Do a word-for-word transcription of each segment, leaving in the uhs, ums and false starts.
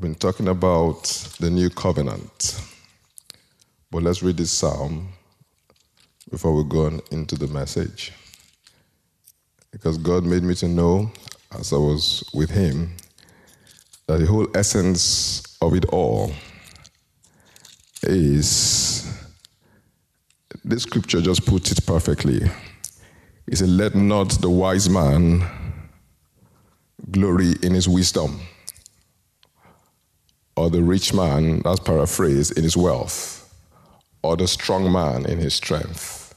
been talking about the new covenant. But let's read this psalm before we go on into the message. Because God made me to know, as I was with him, that the whole essence of it all is, this scripture just puts it perfectly. He said, let not the wise man glory in his wisdom, or the rich man, that's paraphrased, in his wealth, or the strong man in his strength.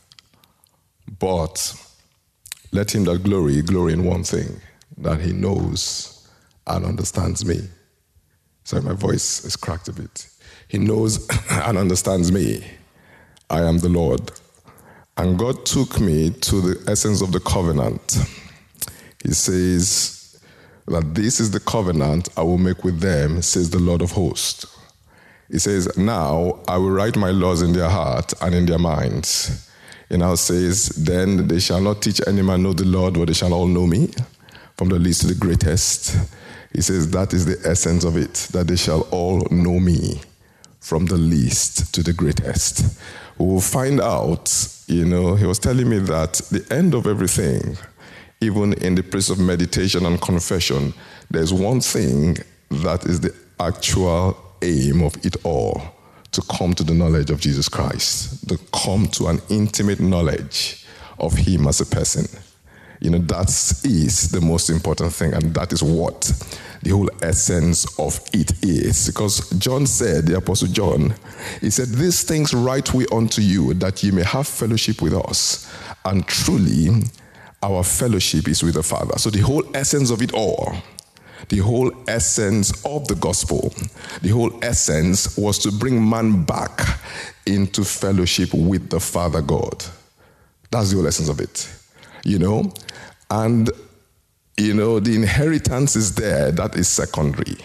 But let him that glory, glory in one thing, that he knows and understands me. Sorry, my voice is cracked a bit. He knows and understands me. I am the Lord. And God took me to the essence of the covenant. He says that this is the covenant I will make with them, says the Lord of hosts. He says, now I will write my laws in their heart and in their minds. He now says, then they shall not teach any man know the Lord, but they shall all know me, from the least to the greatest. He says, that is the essence of it, that they shall all know me, from the least to the greatest. We will find out, you know, he was telling me that the end of everything, even in the place of meditation and confession, there's one thing that is the actual aim of it all, to come to the knowledge of Jesus Christ, to come to an intimate knowledge of him as a person. You know, that is the most important thing, and that is what the whole essence of it is. Because John said, the Apostle John, he said, these things write we unto you, that ye may have fellowship with us. And truly, our fellowship is with the Father. So the whole essence of it all, the whole essence of the gospel, the whole essence was to bring man back into fellowship with the Father God. That's the whole essence of it, you know. And, you know, the inheritance is there. That is secondary.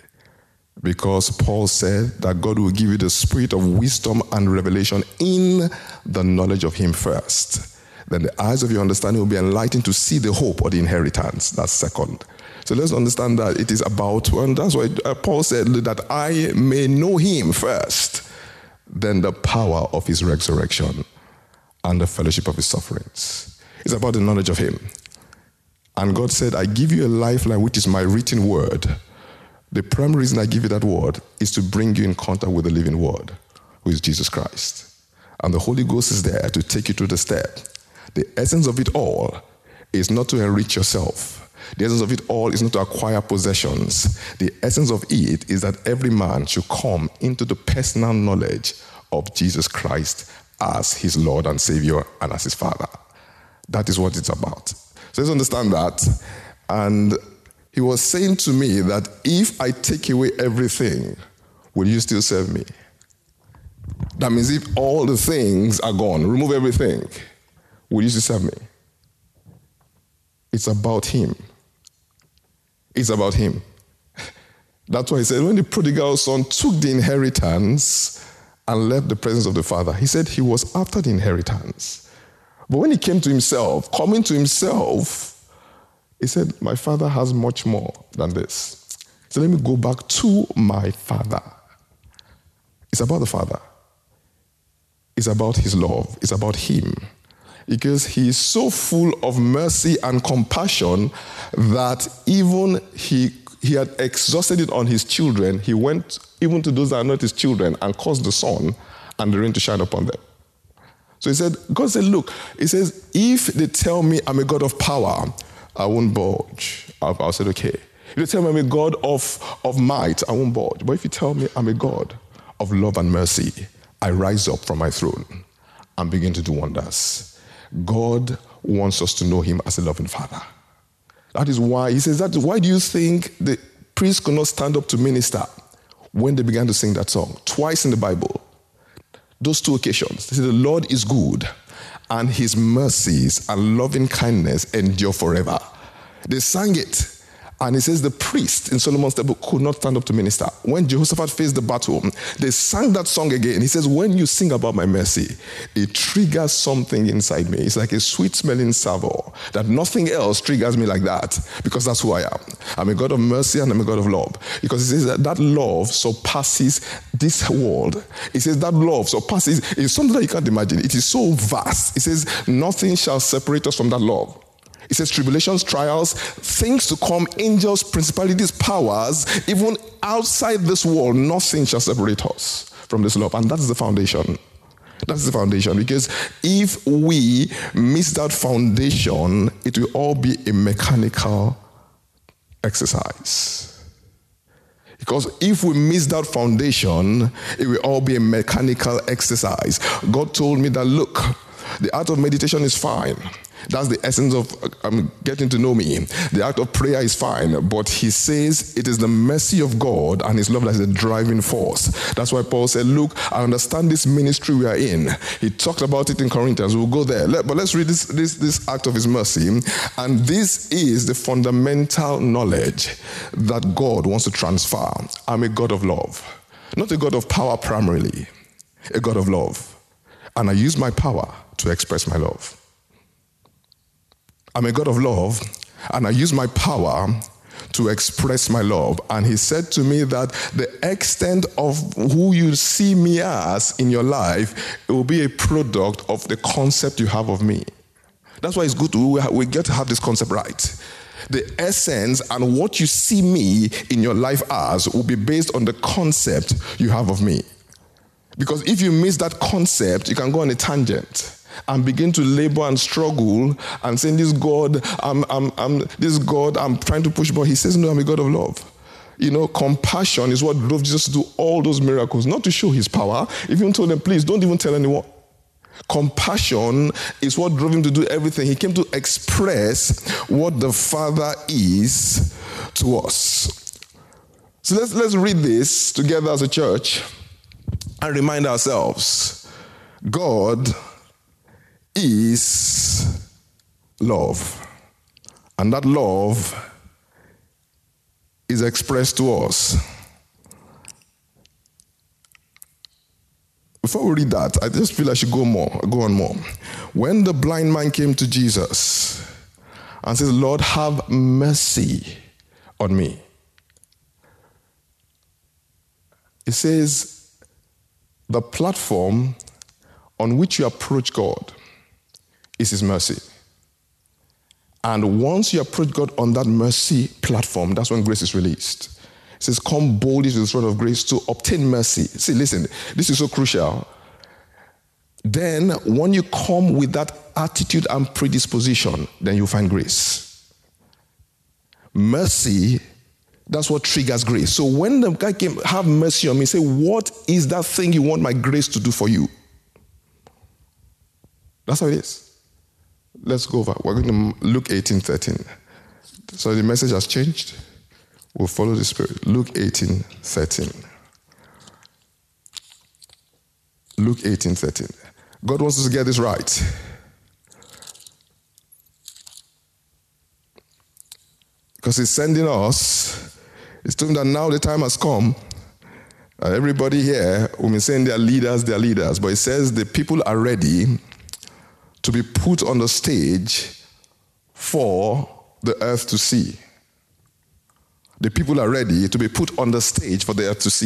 Because Paul said that God will give you the spirit of wisdom and revelation in the knowledge of him first. Then the eyes of your understanding will be enlightened to see the hope or the inheritance. That's second. So let's understand that it is about, and that's why Paul said that I may know him first, then the power of his resurrection and the fellowship of his sufferings. It's about the knowledge of him. And God said, I give you a lifeline, which is my written word. The primary reason I give you that word is to bring you in contact with the living word, who is Jesus Christ. And the Holy Ghost is there to take you through the step. The essence of it all is not to enrich yourself. The essence of it all is not to acquire possessions. The essence of it is that every man should come into the personal knowledge of Jesus Christ as his Lord and Savior and as his Father. That is what it's about. So let's understand that. And he was saying to me that if I take away everything, will you still serve me? That means if all the things are gone, remove everything, will you still serve me? It's about him. It's about him. That's why he said when the prodigal son took the inheritance and left the presence of the Father, he said he was after the inheritance. But when he came to himself, coming to himself, he said, my Father has much more than this. So let me go back to my Father. It's about the Father. It's about his love. It's about him. Because he is so full of mercy and compassion that even he, he had exhausted it on his children. He went even to those that are not his children and caused the sun and the rain to shine upon them. So he said, God said, look, he says, if they tell me I'm a God of power, I won't budge. I'll, I'll say, okay. If they tell me I'm a God of, of might, I won't budge. But if you tell me I'm a God of love and mercy, I rise up from my throne and begin to do wonders. God wants us to know him as a loving Father. That is why, he says, that, why do you think the priests could not stand up to minister when they began to sing that song? Twice in the Bible. Those two occasions. They say the Lord is good and his mercies and loving kindness endure forever. They sang it. And it says the priest in Solomon's temple could not stand up to minister. When Jehoshaphat faced the battle, they sang that song again. He says, when you sing about my mercy, it triggers something inside me. It's like a sweet smelling savour that nothing else triggers me like that, because that's who I am. I'm a God of mercy and I'm a God of love. Because it says that that love surpasses this world. It says that love surpasses, it's something that you can't imagine. It is so vast. It says nothing shall separate us from that love. It says tribulations, trials, things to come, angels, principalities, powers, even outside this world, nothing shall separate us from this love. And that's the foundation. That's the foundation. Because if we miss that foundation, it will all be a mechanical exercise. Because if we miss that foundation, it will all be a mechanical exercise. God told me that, look, the art of meditation is fine. That's the essence of um, getting to know me. The act of prayer is fine, but he says it is the mercy of God and his love that is the driving force. That's why Paul said, look, I understand this ministry we are in. He talked about it in Corinthians. We'll go there. Let, but let's read this, this, this act of his mercy. And this is the fundamental knowledge that God wants to transfer. I'm a God of love. Not a God of power primarily, a God of love. And I use my power to express my love. I'm a God of love, and I use my power to express my love. And he said to me that the extent of who you see me as in your life, it will be a product of the concept you have of me. That's why it's good to, we get to have this concept right. The essence and what you see me in your life as will be based on the concept you have of me. Because if you miss that concept, you can go on a tangent and begin to labor and struggle and saying, this God, I'm, I'm, I'm, this God, I'm trying to push, but he says, no, I'm a God of love. You know, compassion is what drove Jesus to do all those miracles, not to show his power. He even told them, please, don't even tell anyone. Compassion is what drove him to do everything. He came to express what the Father is to us. So let's, let's read this together as a church and remind ourselves, God is love. And that love is expressed to us. Before we read that, I just feel I should go more, go on more. When the blind man came to Jesus and says, Lord, have mercy on me. It says, the platform on which you approach God is his mercy. And once you approach God on that mercy platform, that's when grace is released. It says, come boldly to the throne of grace to obtain mercy. See, listen, this is so crucial. Then, when you come with that attitude and predisposition, then you'll find grace. Mercy, that's what triggers grace. So when the guy came, have mercy on me, say, what is that thing you want my grace to do for you? That's how it is. Let's go over. We're going to Luke eighteen thirteen. So the message has changed. We'll follow the Spirit. Luke eighteen thirteen. Luke eighteen thirteen. God wants us to get this right. Because he's sending us. He's telling that now the time has come. Uh, everybody here will be saying they're leaders, they're leaders. But it says the people are ready to be put on the stage for the earth to see. The people are ready to be put on the stage for the earth to see.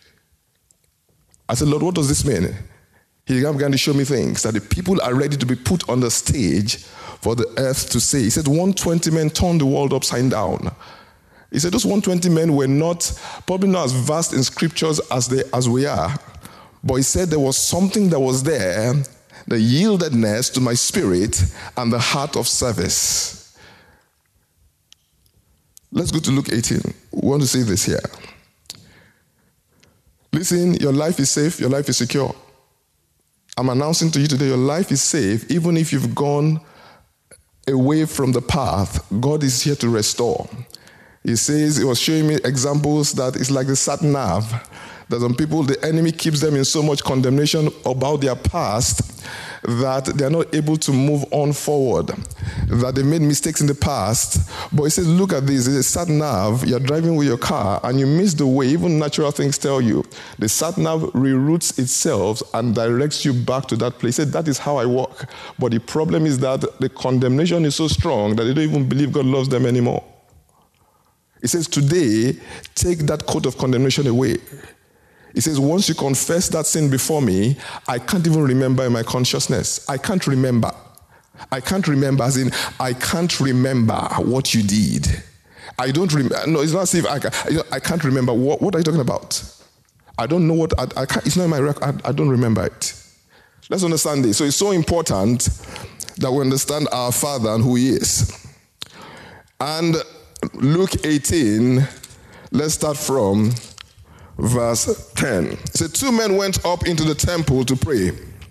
I said, Lord, what does this mean? He began to show me things, that the people are ready to be put on the stage for the earth to see. He said, one hundred twenty men turned the world upside down. He said, those one hundred twenty men were not, probably not as vast in scriptures as, they, as we are, but he said there was something that was there, the yieldedness to my spirit and the heart of service. Let's go to Luke eighteen. We want to see this here. Listen, your life is safe, your life is secure. I'm announcing to you today, your life is safe, even if you've gone away from the path. God is here to restore. He says, he was showing me examples that it's like the sat nav. That some people, the enemy keeps them in so much condemnation about their past that they're not able to move on forward, that they made mistakes in the past. But he says, look at this, it's a sat nav, you're driving with your car and you miss the way, even natural things tell you. The sat nav reroutes itself and directs you back to that place. He said, that is how I walk. But the problem is that the condemnation is so strong that they don't even believe God loves them anymore. He says, today, take that coat of condemnation away. He says, once you confess that sin before me, I can't even remember in my consciousness. I can't remember. I can't remember, as in, I can't remember what you did. I don't remember. No, it's not as if I, can, I can't remember. What, what are you talking about? I don't know what, I, I can't, it's not in my record. I, I don't remember it. Let's understand this. So it's so important that we understand our Father and who He is. And Luke eighteen, let's start from verse ten. It said, two men went up into the temple to pray.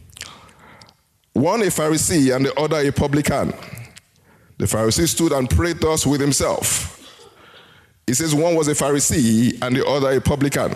One a Pharisee and the other a publican. The Pharisee stood and prayed thus with himself. He says one was a Pharisee and the other a publican.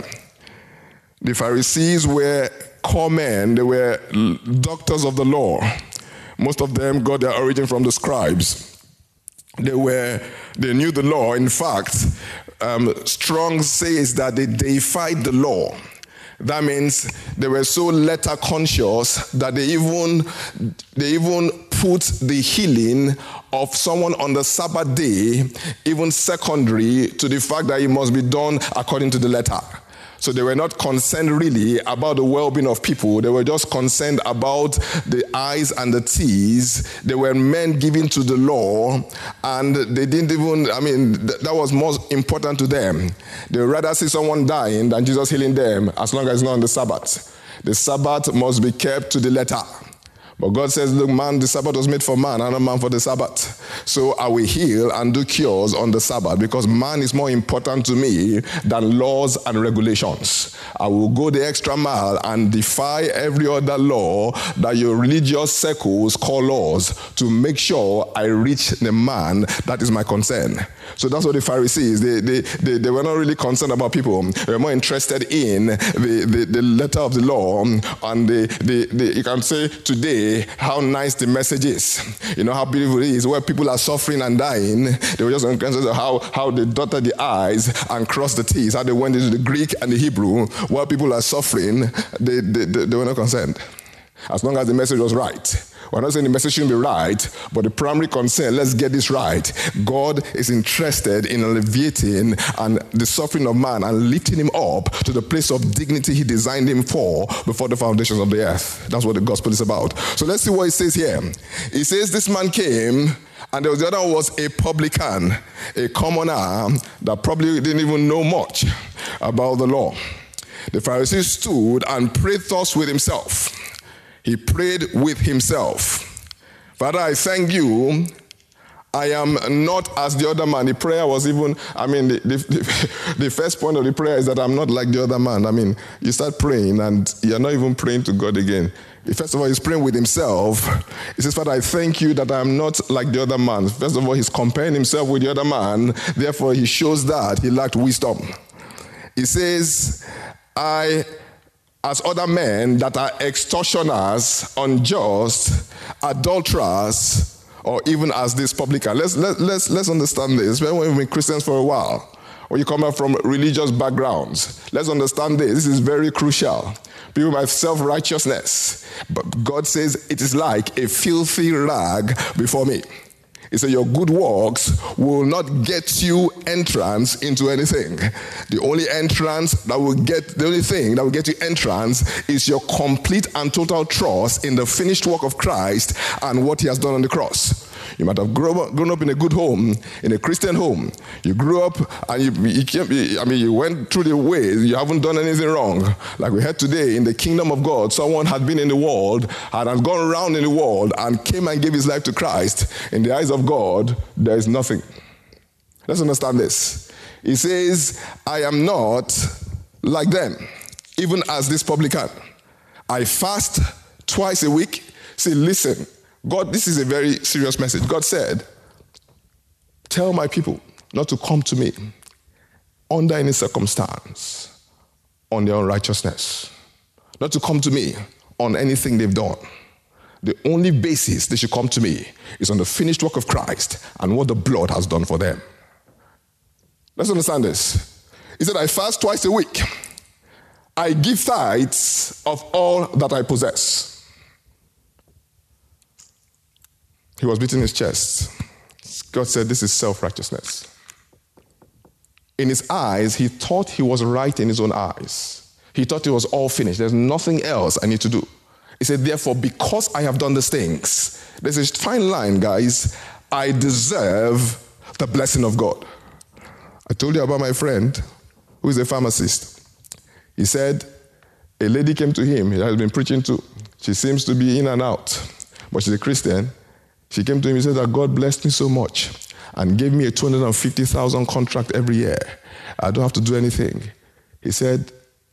The Pharisees were core men. They were doctors of the law. Most of them got their origin from the scribes. They were, they knew the law. In fact, um, Strong says that they deified the law. That means they were so letter conscious that they even, they even put the healing of someone on the Sabbath day, even secondary to the fact that it must be done according to the letter. So they were not concerned really about the well-being of people. They were just concerned about the I's and the T's. They were men given to the law, and they didn't even, I mean, th- that was most important to them. They would rather see someone dying than Jesus healing them, as long as it's not on the Sabbath. The Sabbath must be kept to the letter. But God says, look, man, the Sabbath was made for man, and not man for the Sabbath. So I will heal and do cures on the Sabbath, because man is more important to me than laws and regulations. I will go the extra mile and defy every other law that your religious circles call laws to make sure I reach the man that is my concern. So that's what the Pharisees, they, they, they, they were not really concerned about people. They were more interested in the, the, the letter of the law, and the, the, the, you can say today, how nice the message is. You know how beautiful it is. Where people are suffering and dying, they were just concerned how, how they dotted the I's and crossed the T's, how they went into the Greek and the Hebrew. While people are suffering, they, they, they, they were not concerned. As long as the message was right. We're not saying the message shouldn't be right, but the primary concern, let's get this right. God is interested in alleviating and the suffering of man and lifting him up to the place of dignity he designed him for before the foundations of the earth. That's what the gospel is about. So let's see what it says here. It says this man came, and there was the other one was a publican, a commoner that probably didn't even know much about the law. The Pharisee stood and prayed thus with himself. He prayed with himself. Father, I thank you. I am not as the other man. The prayer was even, I mean, the, the, the first point of the prayer is that I'm not like the other man. I mean, you start praying and you're not even praying to God again. First of all, he's praying with himself. He says, Father, I thank you that I am not like the other man. First of all, he's comparing himself with the other man. Therefore, he shows that he lacked wisdom. He says, I... as other men that are extortioners, unjust, adulterers, or even as this publican. Let's, let, let's, let's understand this. When we've been Christians for a while, or you come up from religious backgrounds, let's understand this. This is very crucial. People have self-righteousness, but God says it is like a filthy rag before me. He said, your good works will not get you entrance into anything. The only entrance that will get, the only thing that will get you entrance is your complete and total trust in the finished work of Christ and what he has done on the cross. You might have grown up, grown up in a good home, in a Christian home. You grew up and you, you came, I mean, you went through the ways. You haven't done anything wrong. Like we heard today, in the kingdom of God, someone had been in the world and had gone around in the world and came and gave his life to Christ. In the eyes of God, there is nothing. Let's understand this. He says, I am not like them, even as this publican. I fast twice a week. See, listen. God, this is a very serious message. God said, tell my people not to come to me under any circumstance on their unrighteousness. Not to come to me on anything they've done. The only basis they should come to me is on the finished work of Christ and what the blood has done for them. Let's understand this. He said, I fast twice a week. I give tithes of all that I possess. He was beating his chest. God said, this is self-righteousness. In his eyes, he thought he was right in his own eyes. He thought it was all finished. There's nothing else I need to do. He said, therefore, because I have done these things, there's a fine line, guys, I deserve the blessing of God. I told you about my friend who is a pharmacist. He said, a lady came to him, he has been preaching to. She seems to be in and out, but she's a Christian. She came to him and said that God blessed me so much and gave me a two hundred fifty thousand contract every year. I don't have to do anything. He said,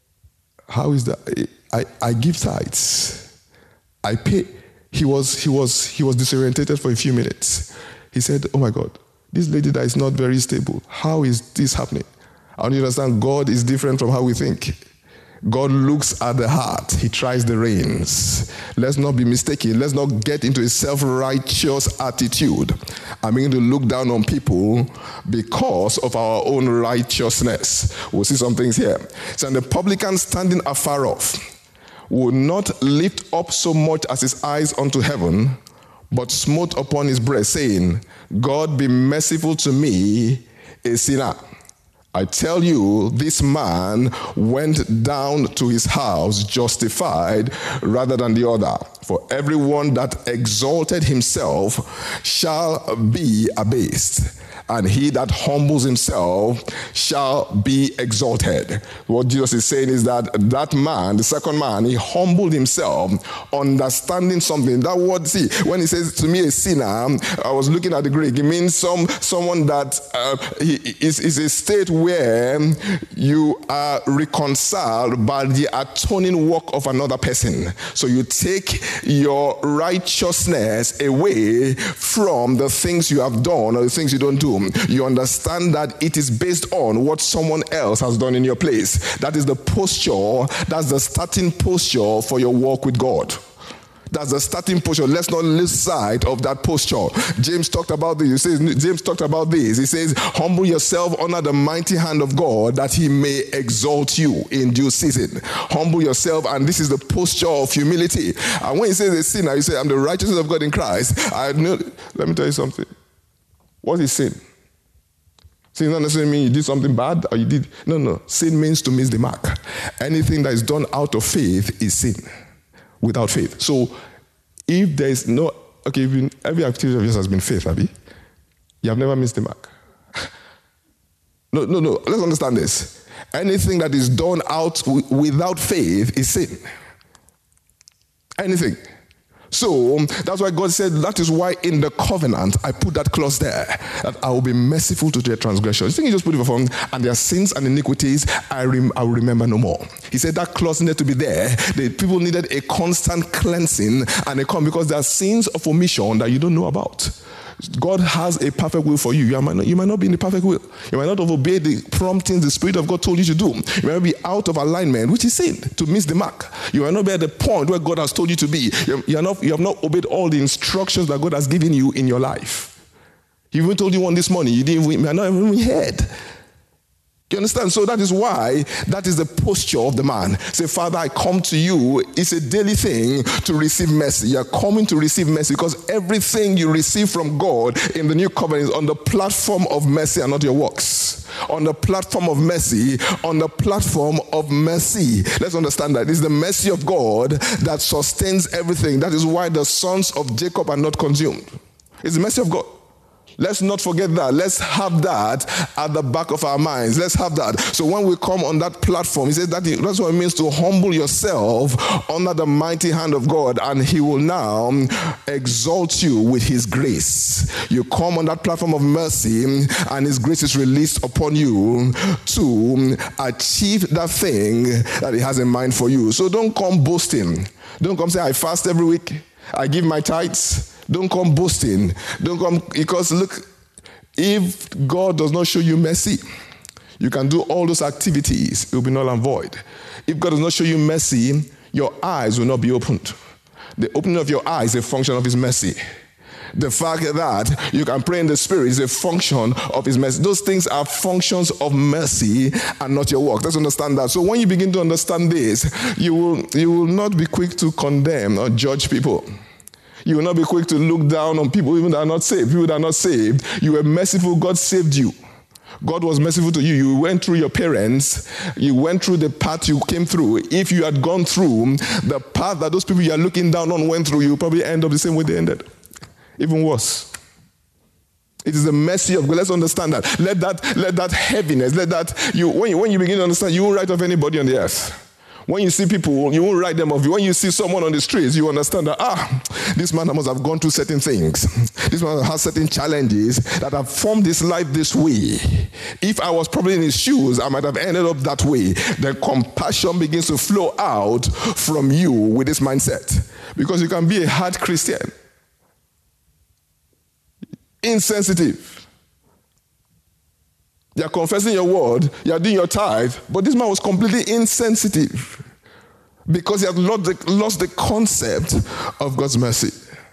how is that? I, I give tithes. I pay. He was, he was, he was disorientated for a few minutes. He said, oh my God, this lady that is not very stable, how is this happening? I want you to understand, God is different from how we think. God looks at the heart. He tries the reins. Let's not be mistaken. Let's not get into a self-righteous attitude. I'm going to look down on people because of our own righteousness. We'll see some things here. So, and the publican standing afar off would not lift up so much as his eyes unto heaven, but smote upon his breast, saying, God be merciful to me, a sinner. I tell you, this man went down to his house justified rather than the other. For everyone that exalted himself shall be abased, and he that humbles himself shall be exalted. What Jesus is saying is that that man, the second man, he humbled himself, understanding something. That word, see, when he says to me a sinner, I was looking at the Greek, it means some someone that uh, he, is, is a state where you are reconciled by the atoning work of another person. So you take your righteousness away from the things you have done or the things you don't do. You understand that it is based on what someone else has done in your place. That is the posture, that's the starting posture for your walk with God. That's the starting posture. Let's not lose sight of that posture. James talked about this. He says, James talked about this. He says, humble yourself under the mighty hand of God that he may exalt you in due season. Humble yourself, and this is the posture of humility. And when he says a sinner, you say, I'm the righteousness of God in Christ. I know. Let me tell you something. What is sin? Sin doesn't necessarily mean you did something bad or you did. No, no. Sin means to miss the mark. Anything that is done out of faith is sin. Without faith. So, if there is no, okay, even every activity of yours has been faith, Abby. You have never missed the mark. no, no, no. Let's understand this. Anything that is done out w- without faith is sin. Anything. So, that's why God said, that is why in the covenant, I put that clause there, that I will be merciful to their transgressions. I think he just put it before them, and their sins and iniquities, I, rem- I will remember no more. He said that clause needed to be there. The people needed a constant cleansing, and a con- because there are sins of omission that you don't know about. God has a perfect will for you. You might, not, you might not be in the perfect will. You might not have obeyed the promptings the Spirit of God told you to do. You might be out of alignment, which is sin, to miss the mark. You might not be at the point where God has told you to be. You, you, are not, you have not obeyed all the instructions that God has given you in your life. He even told you one this morning. You didn't. You might not even heard. You understand? So that is why that is the posture of the man. Say, Father, I come to you. It's a daily thing to receive mercy. You're coming to receive mercy because everything you receive from God in the new covenant is on the platform of mercy and not your works. On the platform of mercy, on the platform of mercy. Let's understand that. It's the mercy of God that sustains everything. That is why the sons of Jacob are not consumed. It's the mercy of God. Let's not forget that. Let's have that at the back of our minds. Let's have that. So when we come on that platform, he says that that's what it means to humble yourself under the mighty hand of God, and he will now exalt you with his grace. You come on that platform of mercy, and his grace is released upon you to achieve that thing that he has in mind for you. So don't come boasting. Don't come say, I fast every week. I give my tithes. Don't come boasting. Don't come, because look, if God does not show you mercy, you can do all those activities. It will be null and void. If God does not show you mercy, your eyes will not be opened. The opening of your eyes is a function of his mercy. The fact that you can pray in the Spirit is a function of his mercy. Those things are functions of mercy and not your work. Let's understand that. So when you begin to understand this, you will, you will not be quick to condemn or judge people. You will not be quick to look down on people even that are not saved. People that are not saved, you were merciful. God saved you. God was merciful to you. You went through your parents. You went through the path you came through. If you had gone through the path that those people you are looking down on went through, you probably end up the same way they ended. Even worse. It is the mercy of God. Let's understand that. Let that, let that heaviness, let that, you when, you when you begin to understand, you won't write off anybody on the earth. When you see people, you won't write them off. When you see someone on the streets, you understand that, ah, this man must have gone through certain things. This man has certain challenges that have formed his life this way. If I was probably in his shoes, I might have ended up that way. Then compassion begins to flow out from you with this mindset. Because you can be a hard Christian. Insensitive. You are confessing your word, you are doing your tithe, but this man was completely insensitive because he had lost the, lost the concept of God's mercy.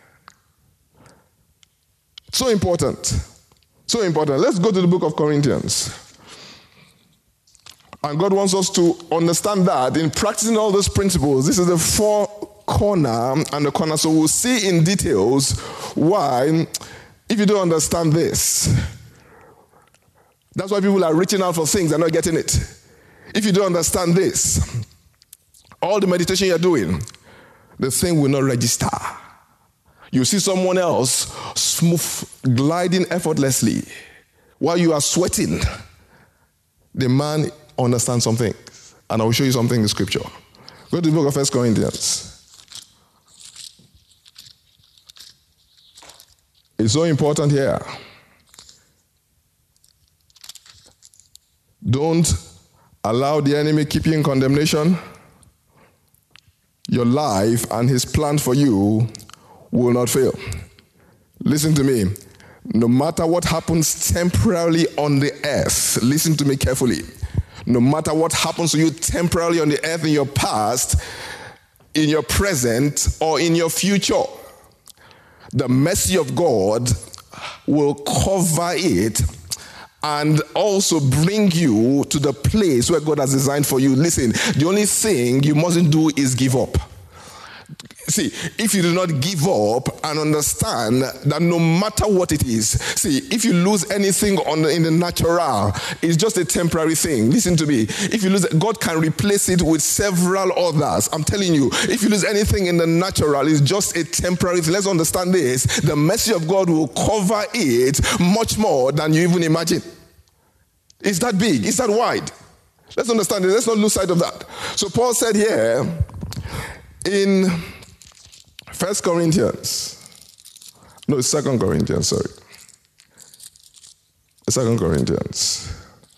So important. So important. Let's go to the book of Corinthians. And God wants us to understand that in practicing all those principles, this is the four corner and the corner. So we'll see in details why, if you don't understand this, that's why people are reaching out for things and not getting it. If you don't understand this, all the meditation you're doing, the thing will not register. You see someone else smooth, gliding effortlessly while you are sweating. The man understands something. And I will show you something in the scripture. Go to the book of First Corinthians. It's so important here. Don't allow the enemy keep you in condemnation. Your life and his plan for you will not fail. Listen to me. No matter what happens temporarily on the earth, listen to me carefully. No matter what happens to you temporarily on the earth in your past, in your present, or in your future, the mercy of God will cover it and also bring you to the place where God has designed for you. Listen, the only thing you mustn't do is give up. See, if you do not give up and understand that no matter what it is, see, if you lose anything on the, in the natural, it's just a temporary thing. Listen to me. If you lose it, God can replace it with several others. I'm telling you, if you lose anything in the natural, it's just a temporary thing. Let's understand this. The mercy of God will cover it much more than you even imagine. It's that big. It's that wide. Let's understand it. Let's not lose sight of that. So Paul said here in First Corinthians, no, it's Second Corinthians, sorry. Second Corinthians.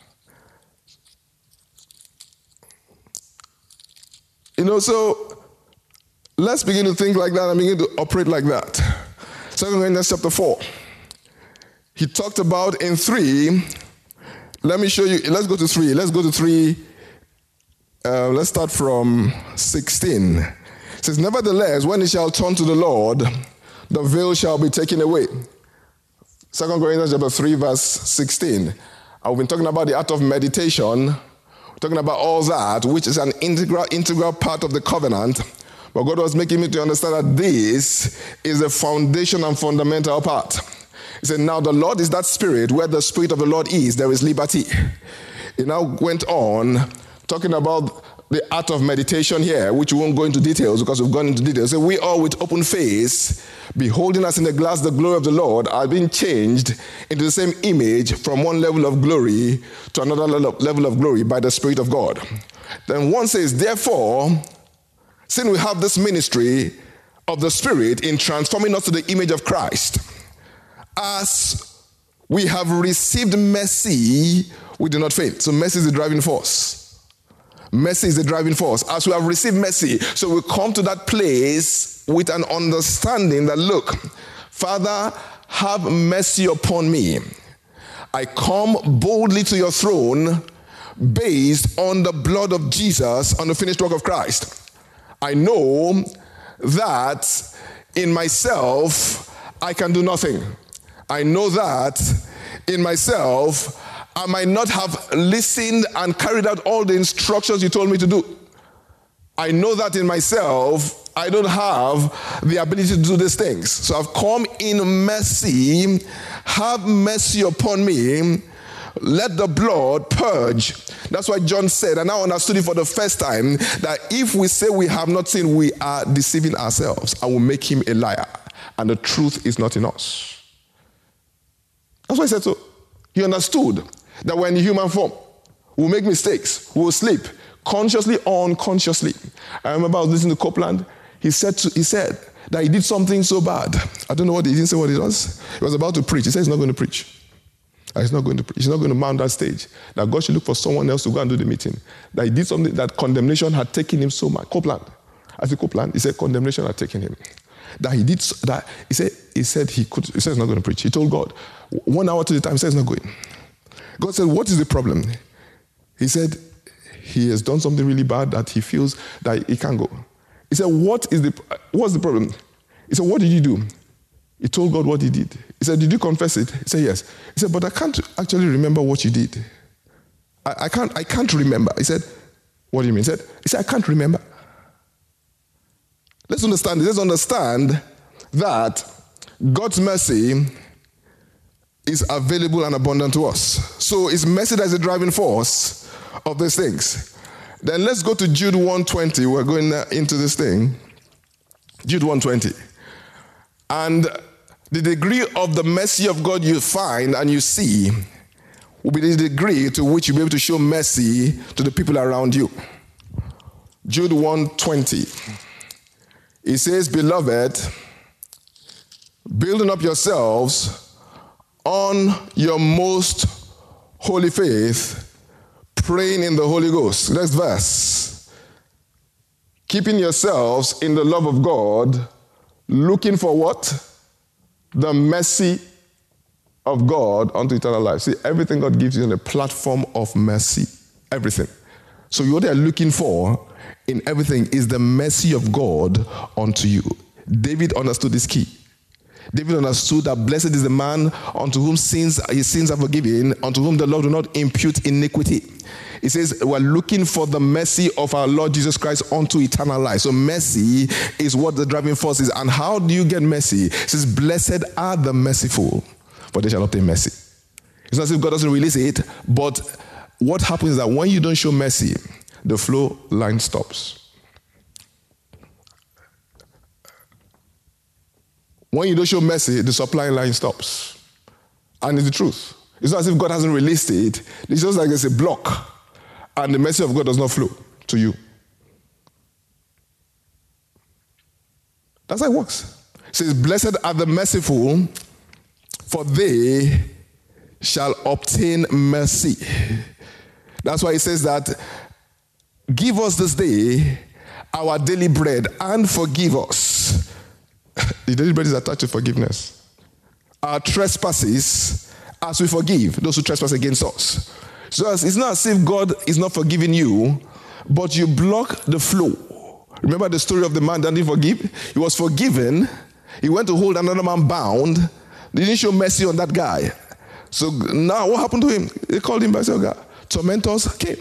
You know, so let's begin to think like that and begin to operate like that. Second Corinthians chapter four. He talked about in three. Let me show you. Let's go to three. Let's go to three. Uh, let's start from sixteen. It says, nevertheless, when he shall turn to the Lord, the veil shall be taken away. Second Corinthians chapter three, verse sixteen. I've been talking about the art of meditation. We're talking about all that, which is an integral, integral part of the covenant. But God was making me to understand that this is the foundation and fundamental part. He said, now the Lord is that spirit. Where the spirit of the Lord is, there is liberty. He now went on talking about the art of meditation here, which we won't go into details because we've gone into details. So we all with open face, beholding us in the glass the glory of the Lord, are being changed into the same image from one level of glory to another level of glory by the Spirit of God. Then one says, therefore, since we have this ministry of the Spirit in transforming us to the image of Christ, as we have received mercy, we do not faint. So mercy is the driving force. Mercy is the driving force. As we have received mercy, so we come to that place with an understanding that, look, Father, have mercy upon me. I come boldly to your throne based on the blood of Jesus, on the finished work of Christ. I know that in myself, I can do nothing. I know that in myself, I might not have listened and carried out all the instructions you told me to do. I know that in myself, I don't have the ability to do these things. So I've come in mercy. Have mercy upon me Let the blood purge. That's why John said, and I understood it for the first time, that if we say we have not sinned, we are deceiving ourselves and will make him a liar. And the truth is not in us. That's why he said so. He understood that we're in human form. We'll make mistakes. We'll sleep, consciously or unconsciously. I remember I was listening to Copeland. He said, to, he said that he did something so bad. I don't know what he didn't say what it was. He was about to preach. He said he's not going to preach. He's not going to preach. He's not going to mount that stage. That God should look for someone else to go and do the meeting. That he did something that condemnation had taken him so much. Copeland. I said Copeland. He said condemnation had taken him. That he did that. He said he said he could. He said he's not going to preach. He told God one hour to the time. He said he's not going. God said, "What is the problem?" He said he has done something really bad that he feels that he can't go. He said, "What is the what's the problem?" He said, "What did you do?" He told God what he did. He said, "Did you confess it?" He said, "Yes." He said, "But I can't actually remember what you did. I, I can't. I can't remember." He said, "What do you mean?" He said, "He said I can't remember." Let's understand. Let's understand that God's mercy is available and abundant to us. So it's mercy that is the driving force of these things. Then let's go to Jude one twenty. We're going into this thing. Jude one twenty. And the degree of the mercy of God you find and you see will be the degree to which you'll be able to show mercy to the people around you. Jude one twenty. It says, "Beloved, building up yourselves on your most holy faith, praying in the Holy Ghost." Next verse. "Keeping yourselves in the love of God, looking for what? The mercy of God unto eternal life." See, everything God gives you is a platform of mercy. Everything. So what they're looking for in everything is the mercy of God unto you. David understood this key. David understood that blessed is the man unto whom sins his sins are forgiven, unto whom the Lord will not impute iniquity. It says we're looking for the mercy of our Lord Jesus Christ unto eternal life. So mercy is what the driving force is. And how do you get mercy? It says, "Blessed are the merciful, for they shall obtain mercy." It's not as if God doesn't release it, but what happens is that when you don't show mercy, the flow line stops. When you don't show mercy, the supply line stops. And it's the truth. It's not as if God hasn't released it. It's just like there's a block, and the mercy of God does not flow to you. That's how it works. It says, "Blessed are the merciful, for they shall obtain mercy." That's why it says that, "Give us this day our daily bread, and forgive us." The daily bread is attached to forgiveness. "Our trespasses, as we forgive those who trespass against us." So it's not as if God is not forgiving you, but you block the flow. Remember the story of the man that didn't forgive? He was forgiven. He went to hold another man bound. They didn't show mercy on that guy. So now what happened to him? They called him by saying, "God, tormentors came."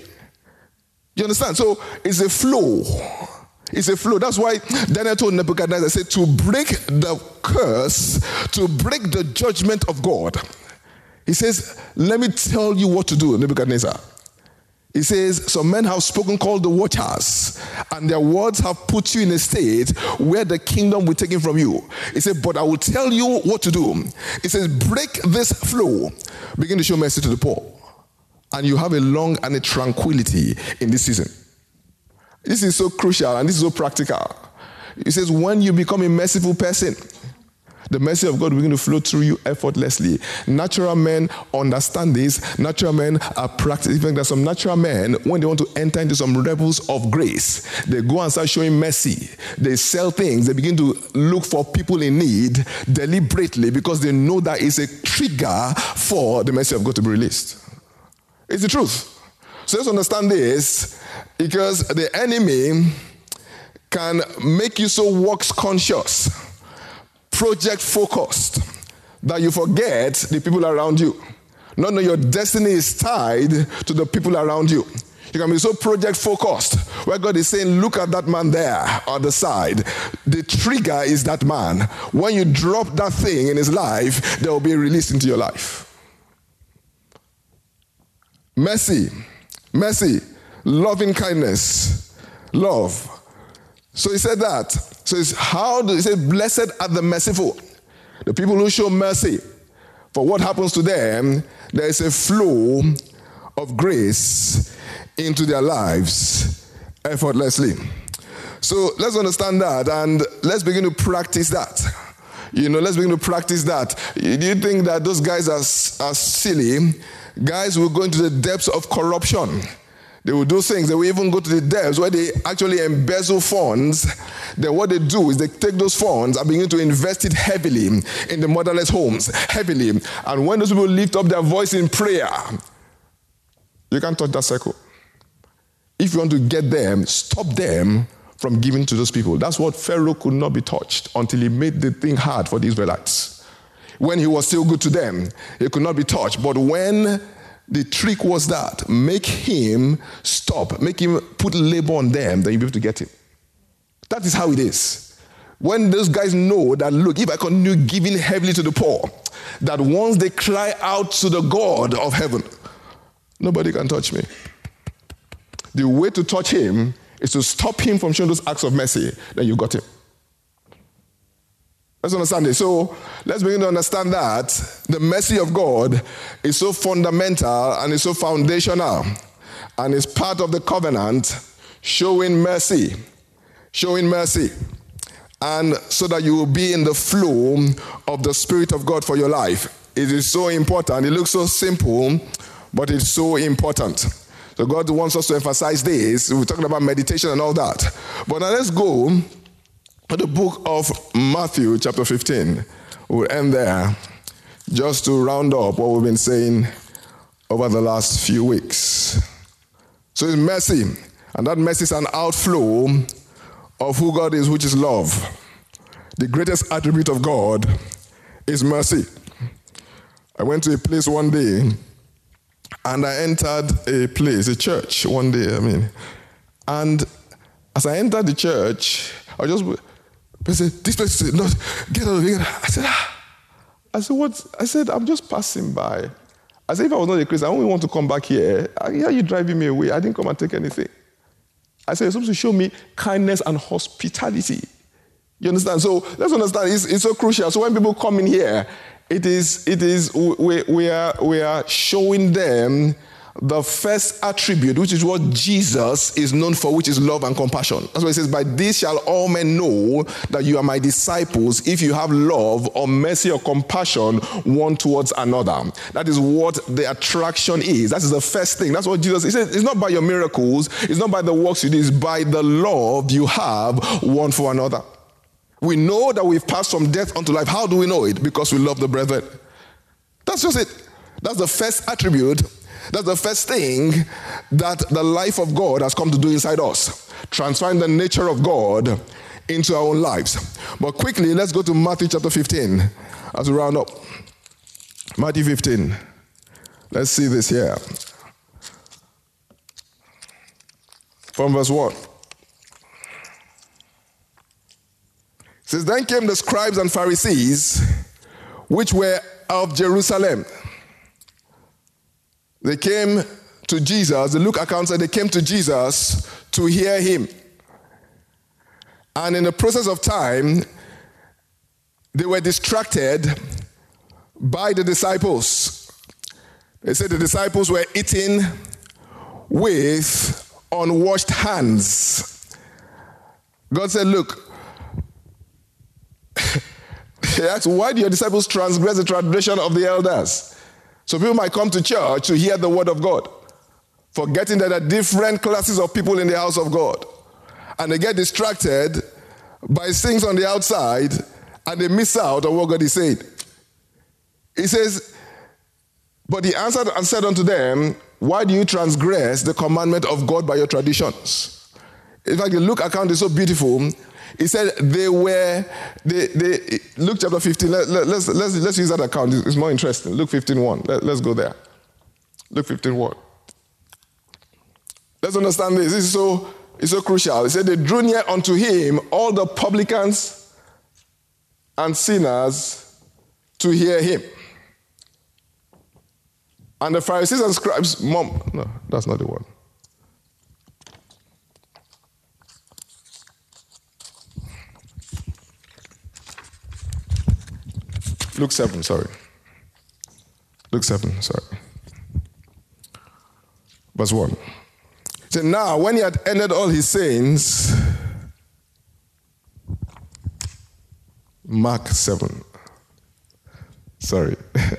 You understand? So it's a flow. It's a flow. That's why Daniel told Nebuchadnezzar, said, to break the curse, to break the judgment of God. He says, "Let me tell you what to do, Nebuchadnezzar." He says, "Some men have spoken called the watchers, and their words have put you in a state where the kingdom will be taken from you." He said, "But I will tell you what to do." He says, "Break this flow. Begin to show mercy to the poor. And you have a long and a tranquility in this season." This is so crucial and this is so practical. He says, when you become a merciful person, the mercy of God will begin to flow through you effortlessly. Natural men understand this. Natural men are practicing. In fact, there are some natural men, when they want to enter into some levels of grace, they go and start showing mercy. They sell things. They begin to look for people in need deliberately because they know that it's a trigger for the mercy of God to be released. It's the truth. So let's understand this, because the enemy can make you so works conscious, project focused, that you forget the people around you. No, no, your destiny is tied to the people around you. You can be so project focused, where God is saying, "Look at that man there on the side." The trigger is that man. When you drop that thing in his life, there will be a release into your life. Mercy, mercy, loving kindness, love. So he said that. So it's how do he say, blessed are the merciful, the people who show mercy. For what happens to them, there is a flow of grace into their lives effortlessly. So let's understand that and let's begin to practice that. You know, let's begin to practice that. Do you think that those guys are, are silly? Guys will go into the depths of corruption. They will do things. They will even go to the depths where they actually embezzle funds. Then what they do is they take those funds and begin to invest it heavily in the motherless homes, heavily. And when those people lift up their voice in prayer, you can't touch that circle. If you want to get them, stop them from giving to those people. That's what Pharaoh could not be touched until he made the thing hard for the Israelites. When he was still good to them, he could not be touched. But when the trick was that, make him stop, make him put labor on them, then you'll be able to get him. That is how it is. When those guys know that, look, if I continue giving heavily to the poor, that once they cry out to the God of heaven, nobody can touch me. The way to touch him is to stop him from showing those acts of mercy, then you got him. Let's understand it. So let's begin to understand that the mercy of God is so fundamental and is so foundational and is part of the covenant, showing mercy, showing mercy. And so that you will be in the flow of the Spirit of God for your life. It is so important. It looks so simple, but it's so important. So God wants us to emphasize this. We're talking about meditation and all that. But now let's go to the book of Matthew chapter fifteen. We'll end there just to round up what we've been saying over the last few weeks. So it's mercy. And that mercy is an outflow of who God is, which is love. The greatest attribute of God is mercy. I went to a place one day, and I entered a place, a church, one day, I mean. And as I entered the church, I just, I said, this place is not, get out of here. I said, ah. I said, what? I said, I'm just passing by. I said, if I was not a Christian, I only want to come back here. Here you're driving me away. I didn't come and take anything. I said, you're supposed to show me kindness and hospitality. You understand? So let's understand, it's, it's so crucial. So when people come in here, It is, it is, we, we, are, we are showing them the first attribute, which is what Jesus is known for, which is love and compassion. That's why it says, by this shall all men know that you are my disciples, if you have love or mercy or compassion one towards another. That is what the attraction is. That is the first thing. That's what Jesus, he says, it's not by your miracles, it's not by the works you do, it's by the love you have one for another. We know that we've passed from death unto life. How do we know it? Because we love the brethren. That's just it. That's the first attribute. That's the first thing that the life of God has come to do inside us. Transferring the nature of God into our own lives. But quickly, let's go to Matthew chapter fifteen as we round up. Matthew fifteen. Let's see this here. From verse one. It says, then came the scribes and Pharisees, which were of Jerusalem. They came to Jesus. The Luke account said they came to Jesus to hear him. And in the process of time, they were distracted by the disciples. They said the disciples were eating with unwashed hands. God said, look, he asked, why do your disciples transgress the tradition of the elders? So people might come to church to hear the word of God, forgetting that there are different classes of people in the house of God. And they get distracted by things on the outside, and they miss out on what God is saying. He says, but he answered and said unto them, why do you transgress the commandment of God by your traditions? In fact, the Luke account is so beautiful. He said they were, they, they, Luke chapter fifteen, let, let, let's, let's, let's use that account, it's more interesting. Luke fifteen one, let, let's go there. Luke fifteen one. Let's understand this, this is so, it's so crucial. He said they drew near unto him all the publicans and sinners to hear him. And the Pharisees and scribes, mom, no, that's not the one. Luke seven, sorry. Luke seven, sorry. Verse one. He said, now, when he had ended all his sayings, Mark seven. Sorry.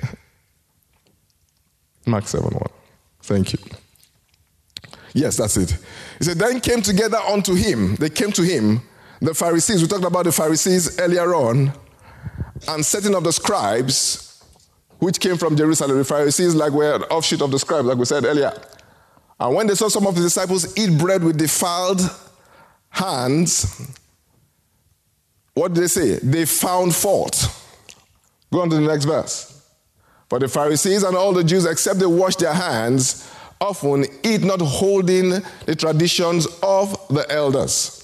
Mark seven one. Thank you. Yes, that's it. He said, then came together unto him. They came to him, the Pharisees. We talked about the Pharisees earlier on. And certain of the scribes, which came from Jerusalem. The Pharisees like were an offshoot of the scribes, like we said earlier. And when they saw some of the disciples eat bread with defiled hands, what did they say? They found fault. Go on to the next verse. For the Pharisees and all the Jews, except they wash their hands, often eat not holding the traditions of the elders.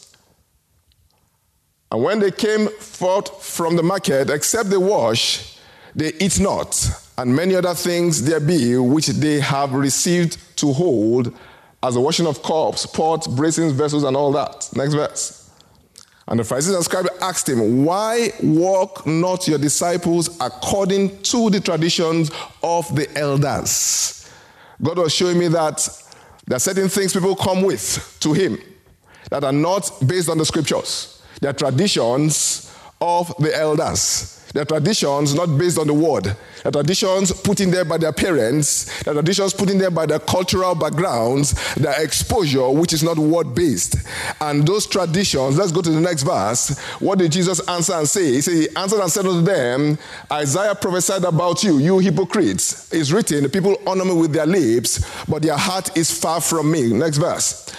And when they came forth from the market, except they wash, they eat not. And many other things there be, which they have received to hold, as the washing of cups, pots, basins, vessels, and all that. Next verse. And the Pharisees and scribes asked him, why walk not your disciples according to the traditions of the elders? God was showing me that there are certain things people come with to him that are not based on the scriptures. They are traditions of the elders. They are traditions not based on the word. They are traditions put in there by their parents. They are traditions put in there by their cultural backgrounds, their exposure, which is not word-based. And those traditions, let's go to the next verse. What did Jesus answer and say? He said, he answered and said unto them, Isaiah prophesied about you, you hypocrites. It's written, people honor me with their lips, but their heart is far from me. Next verse.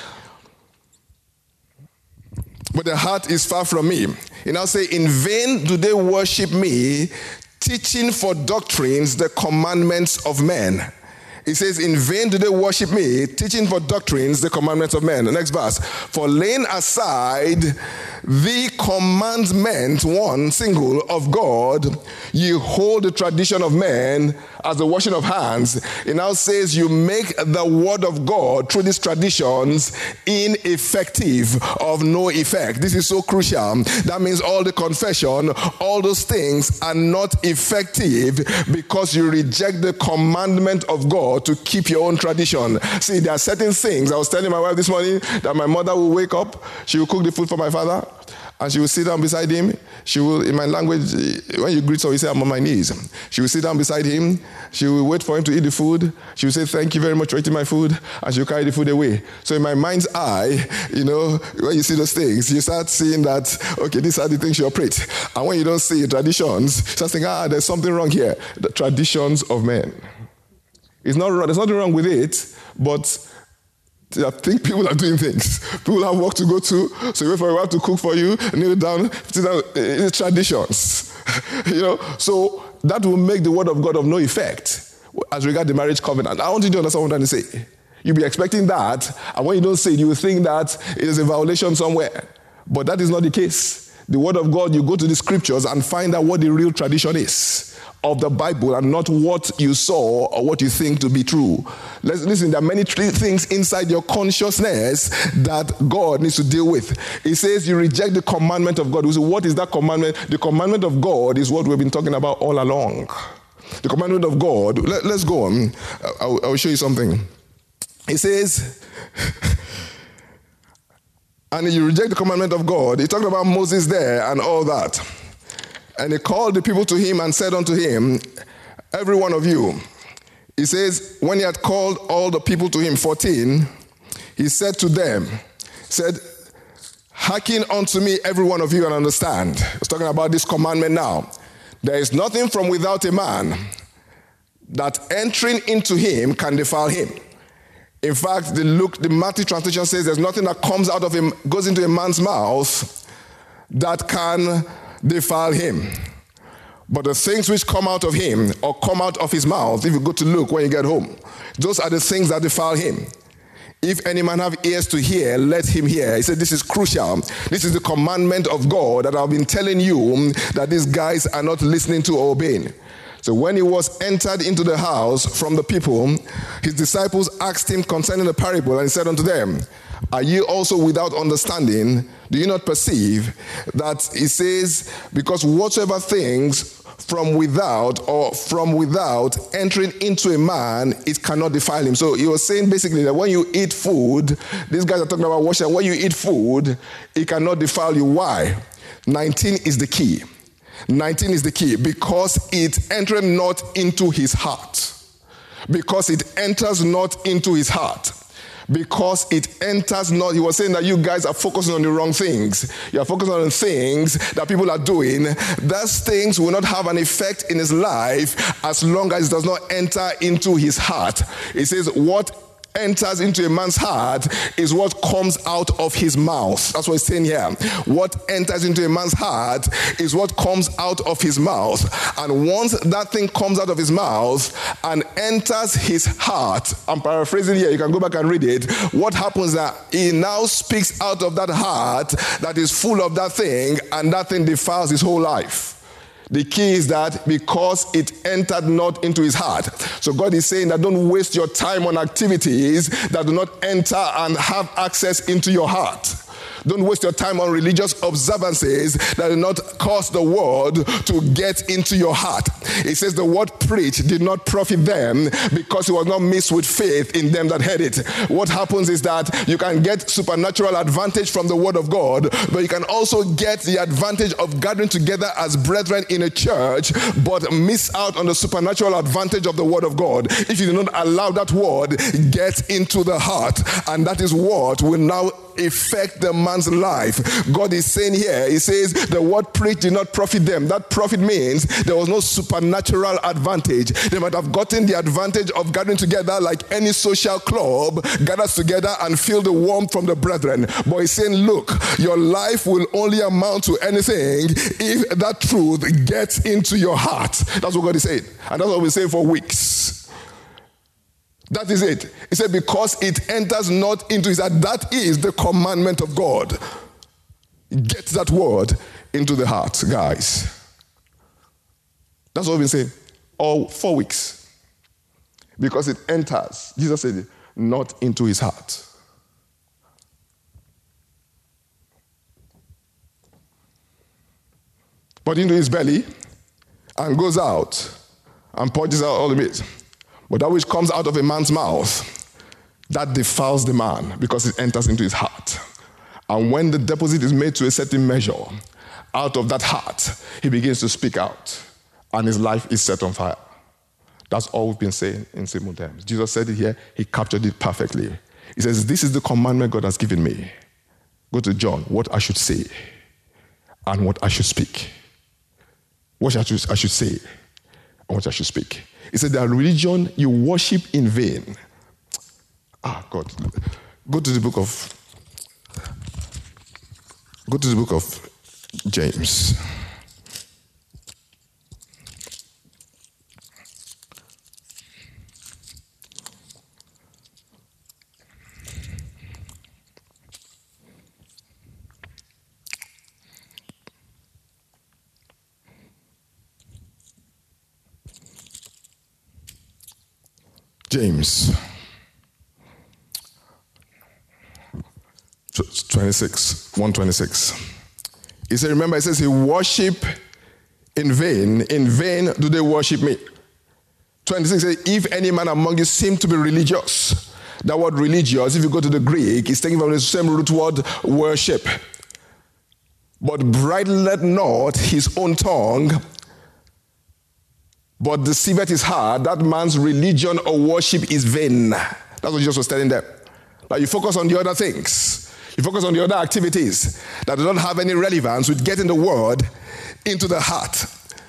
But the heart is far from me. He now say, in vain do they worship me, teaching for doctrines the commandments of men. He says, in vain do they worship me, teaching for doctrines the commandments of men. The next verse. For laying aside the commandment, one single, of God, ye hold the tradition of men as the washing of hands. It now says you make the word of God through these traditions ineffective, of no effect. This is so crucial. That means all the confession, all those things are not effective because you reject the commandment of God to keep your own tradition. See, there are certain things. I was telling my wife this morning that my mother will wake up, she will cook the food for my father, and she will sit down beside him. She will, in my language, when you greet someone, you say, I'm on my knees. She will sit down beside him. She will wait for him to eat the food. She will say, thank you very much for eating my food. And she will carry the food away. So in my mind's eye, you know, when you see those things, you start seeing that, okay, these are the things you operate. And when you don't see traditions, you start thinking, ah, there's something wrong here. The traditions of men. It's not wrong. There's nothing wrong with it, but I think people are doing things. People have work to go to, so you wait for a while to cook for you, kneel down, sit down. It's traditions. You know, so that will make the word of God of no effect as regard the marriage covenant. I want you to understand what I'm trying to say. You'll be expecting that, and when you don't say it, you will think that it is a violation somewhere. But that is not the case. The word of God, you go to the scriptures and find out what the real tradition is of the Bible and not what you saw or what you think to be true. Listen, there are many things inside your consciousness that God needs to deal with. He says you reject the commandment of God. We say, what is that commandment? The commandment of God is what we've been talking about all along. The commandment of God. Let, let's go on. I'll, I'll show you something. He says, and you reject the commandment of God. He talked about Moses there and all that. And he called the people to him and said unto him, every one of you. He says, when he had called all the people to him, fourteen, he said to them, said, hearken unto me, every one of you, and understand. He's talking about this commandment now. There is nothing from without a man that entering into him can defile him. In fact, the Luke, the Matthew translation says there's nothing that comes out of him, goes into a man's mouth that can defile him. But the things which come out of him or come out of his mouth, if you go to Luke when you get home, those are the things that defile him. If any man have ears to hear, let him hear. He said this is crucial. This is the commandment of God that I've been telling you that these guys are not listening to or obeying. So when he was entered into the house from the people, his disciples asked him concerning the parable, and he said unto them, are you also without understanding? Do you not perceive that he says, because whatsoever things from without or from without entering into a man, it cannot defile him. So he was saying basically that when you eat food, these guys are talking about washing, when you eat food, it cannot defile you. Why? nineteen is the key. nineteen is the key, because it entered not into his heart. Because it enters not into his heart. Because it enters not, he was saying that you guys are focusing on the wrong things. You are focusing on the things that people are doing. Those things will not have an effect in his life as long as it does not enter into his heart. It says, what enters into a man's heart is what comes out of his mouth. That's what it's saying here. What enters into a man's heart is what comes out of his mouth. And once that thing comes out of his mouth and enters his heart, I'm paraphrasing here, you can go back and read it. What happens that he now speaks out of that heart that is full of that thing, and that thing defiles his whole life. The key is that because it entered not into his heart. So God is saying that don't waste your time on activities that do not enter and have access into your heart. Don't waste your time on religious observances that do not cause the word to get into your heart. It says the word preached did not profit them because it was not mixed with faith in them that heard it. What happens is that you can get supernatural advantage from the word of God, but you can also get the advantage of gathering together as brethren in a church, but miss out on the supernatural advantage of the word of God if you do not allow that word get into the heart. And that is what will now affect the man's life. God is saying here, he says the word preached did not profit them. That profit means there was no supernatural advantage. They might have gotten the advantage of gathering together like any social club gathers together and feel the warmth from the brethren. But he's saying, look, your life will only amount to anything if that truth gets into your heart. That's what God is saying. And that's what we say for weeks. That is it. He said, because it enters not into his heart. That is the commandment of God. Get that word into the heart, guys. That's what we've been saying all four weeks. Because it enters, Jesus said, not into his heart. But into his belly, and goes out and purges out all the meat. But that which comes out of a man's mouth, that defiles the man because it enters into his heart. And when the deposit is made to a certain measure, out of that heart, he begins to speak out. And his life is set on fire. That's all we've been saying in simple terms. Jesus said it here, he captured it perfectly. He says, this is the commandment God has given me. Go to John, what I should say and what I should speak. What I should, I should say and what I should speak. He said that religion you worship in vain. Ah, God. Go to the book of, go to the book of James. James twenty-six, one twenty-six. He said, remember, it says, he worship in vain. In vain do they worship me. twenty-six says, if any man among you seem to be religious. That word religious, if you go to the Greek, is taken from the same root word worship. But bridleth not his own tongue, but deceiveth his heart. That man's religion or worship is vain. That's what Jesus was telling them. Like you focus on the other things. You focus on the other activities that do not have any relevance with getting the word into the heart.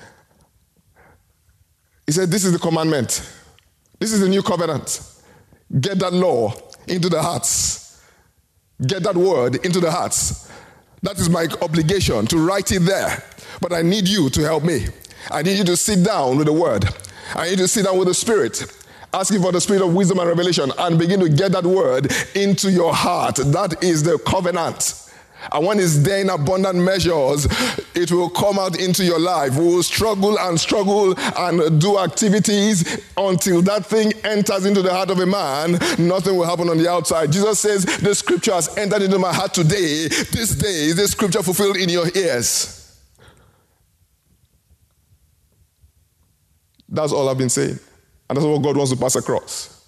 He said, this is the commandment. This is the new covenant. Get that law into the hearts. Get that word into the hearts. That is my obligation, to write it there. But I need you to help me. I need you to sit down with the word. I need you to sit down with the Spirit. Asking for the spirit of wisdom and revelation and begin to get that word into your heart. That is the covenant. And when it's there in abundant measures, it will come out into your life. We will struggle and struggle and do activities until that thing enters into the heart of a man. Nothing will happen on the outside. Jesus says, the scripture has entered into my heart today. This day is this scripture fulfilled in your ears. That's all I've been saying. And that's what God wants to pass across.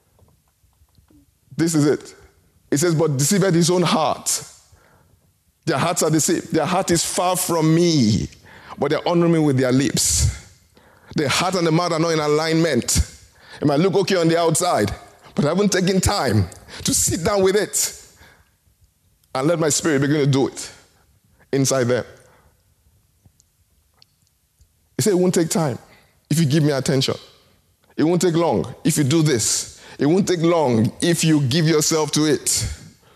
This is it. It says, but deceived his own heart. Their hearts are deceived. Their heart is far from me, but they're honoring me with their lips. The heart and the mouth are not in alignment. It might look okay on the outside, but I haven't taken time to sit down with it and let my spirit begin to do it inside them. He said it won't take time if you give me attention. It won't take long if you do this. It won't take long if you give yourself to it.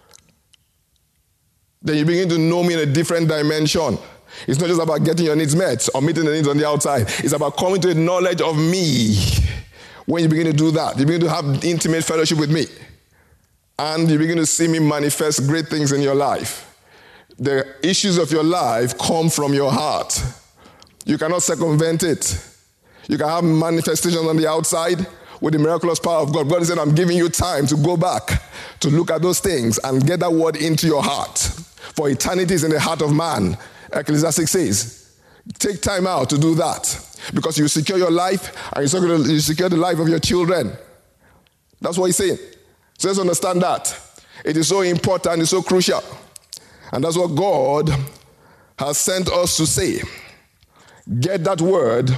Then you begin to know me in a different dimension. It's not just about getting your needs met or meeting the needs on the outside. It's about coming to a knowledge of me. When you begin to do that, you begin to have intimate fellowship with me. And you begin to see me manifest great things in your life. The issues of your life come from your heart. You cannot circumvent it. You can have manifestations on the outside with the miraculous power of God. God said, I'm giving you time to go back, to look at those things and get that word into your heart. For eternity is in the heart of man, Ecclesiastes says. Take time out to do that because you secure your life and you secure, you secure the life of your children. That's what he's saying. So let's understand that. It is so important, it's so crucial. And that's what God has sent us to say. Get that word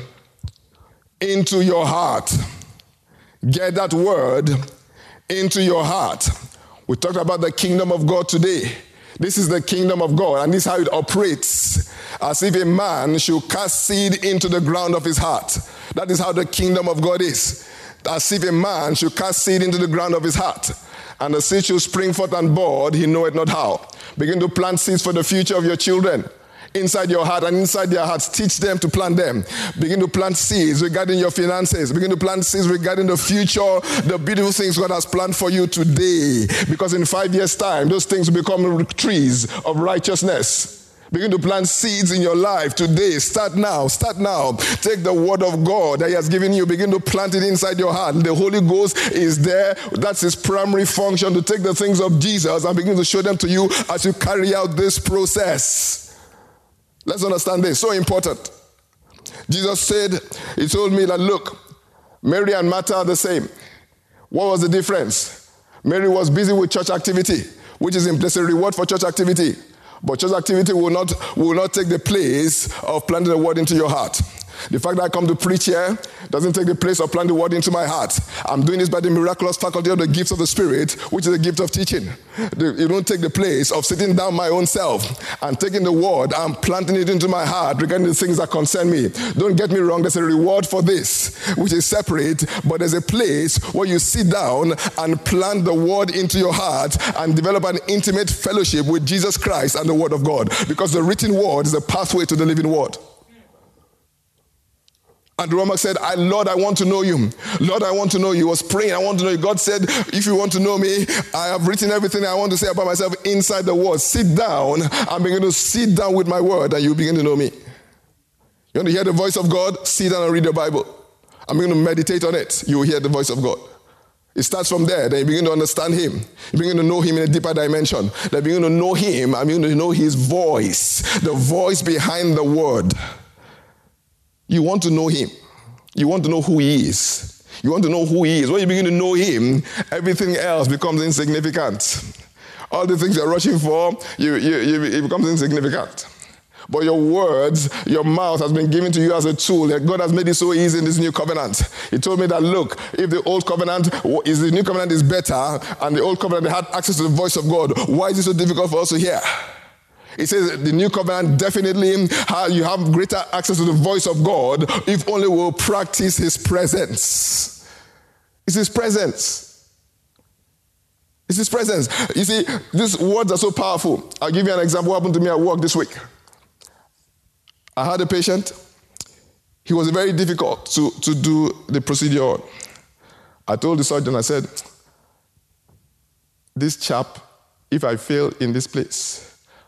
into your heart. Get that word into your heart. We talked about the kingdom of God today. This is the kingdom of God, and this is how it operates. As if a man should cast seed into the ground of his heart. That is how the kingdom of God is. As if a man should cast seed into the ground of his heart. And the seed should spring forth and bud, he knoweth not how. Begin to plant seeds for the future of your children. Inside your heart and inside their hearts, teach them to plant them. Begin to plant seeds regarding your finances. Begin to plant seeds regarding the future, the beautiful things God has planned for you today. Because in five years' time, those things will become trees of righteousness. Begin to plant seeds in your life today. Start now. Start now. Take the word of God that he has given you. Begin to plant it inside your heart. The Holy Ghost is there. That's his primary function, to take the things of Jesus and begin to show them to you as you carry out this process. Let's understand this. So important. Jesus said, he told me that, look, Mary and Martha are the same. What was the difference? Mary was busy with church activity, which is implicit reward for church activity. But church activity will not, will not take the place of planting the word into your heart. The fact that I come to preach here doesn't take the place of planting the word into my heart. I'm doing this by the miraculous faculty of the gifts of the Spirit, which is the gift of teaching. You don't take the place of sitting down my own self and taking the word and planting it into my heart regarding the things that concern me. Don't get me wrong, there's a reward for this, which is separate, but there's a place where you sit down and plant the word into your heart and develop an intimate fellowship with Jesus Christ and the word of God. Because the written word is the pathway to the living word. And the Roman said, I, Lord, I want to know you. Lord, I want to know you. He was praying, I want to know you. God said, if you want to know me, I have written everything I want to say about myself inside the word. Sit down and begin to sit down with my word and you begin to know me. You want to hear the voice of God? Sit down and read the Bible. I'm going to meditate on it. You will hear the voice of God. It starts from there. Then you begin to understand him. You begin to know him in a deeper dimension. Then you begin to know him. I begin to know his voice. The voice behind the word. You want to know him. You want to know who he is. You want to know who he is. When you begin to know him, everything else becomes insignificant. All the things you're rushing for, you, you, you, it becomes insignificant. But your words, your mouth has been given to you as a tool. God has made it so easy in this new covenant. He told me that, look, if the old covenant is the new covenant is better, and the old covenant they had access to the voice of God, why is it so difficult for us to hear? It says the new covenant definitely how you have greater access to the voice of God if only we'll practice his presence. It's his presence. It's his presence. You see, these words are so powerful. I'll give you an example. What happened to me at work this week? I had a patient. He was very difficult to, to do the procedure on. I told the surgeon, I said, this chap, if I fail in this place,